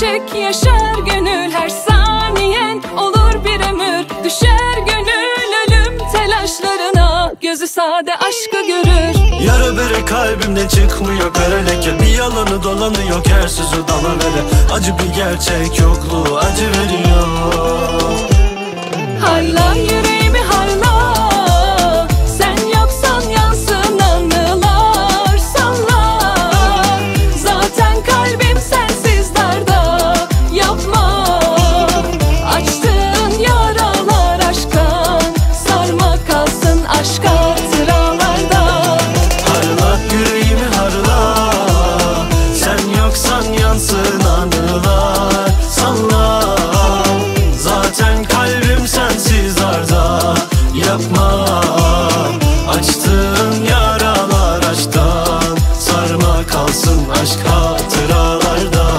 gerçek yaşar gönül. Her saniyen olur bir ömür. Düşer gönül ölüm telaşlarına, gözü sade aşkı görür. Yara bere kalbimden çıkmıyor kara leke. Bir yalanı dolanıyor her sözü dalavere. Acı bir gerçek yokluğu acı veriyor. Harla yüreğimi harla, sen yoksan yansın anılar. Salla, zaten kalbim sensiz darda. Yapma, açtığın yaralar aşktan. Sarma kalsın aşk hatıralarda. Harla yüreğimi harla, sen yoksan yansın anılar. Salla, zaten kalbim sensiz arda. Yapma, açtığın yaralar aşktan. Sarma kalsın aşk hatıralarda.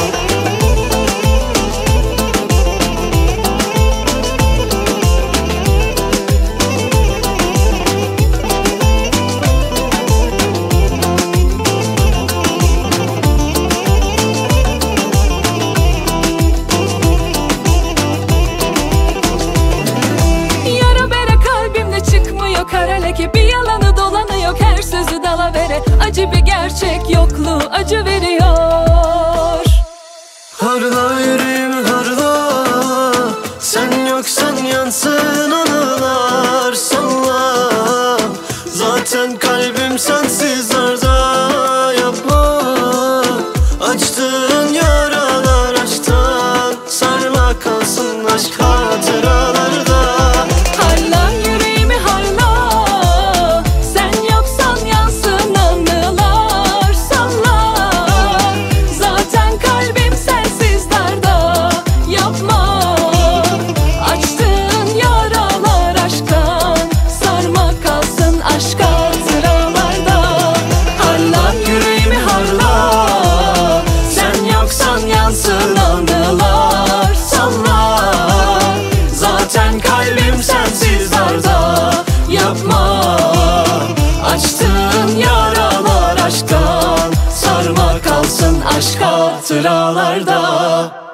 Yara bere kalbimde çıkmıyor kara leke. Bir yalanı dolanıyor her sözü dalavere. Acı bir gerçek yokluğu acı veriyor. Harla yüreğimi harla, sen yoksan yansın anılar. Salla, zaten kalbim sensiz arda. Yapma, açtığın yaralar aşktan. Sarma kalsın aşk hatıralarda. Harla yüreğimi harla, sen yoksan yansın anılar. Salla, zaten kalbim sensiz darda. Yapma, açtığın yaralar aşktan. Sarma kalsın aşk hatıralarda. Harla yüreğimi harla, sen yoksan yansın anılar. Salla, zaten kalbim sensiz darda. Yapma, açtığın yaralar aşktan. Sarma kalsın aşk hatıralarda.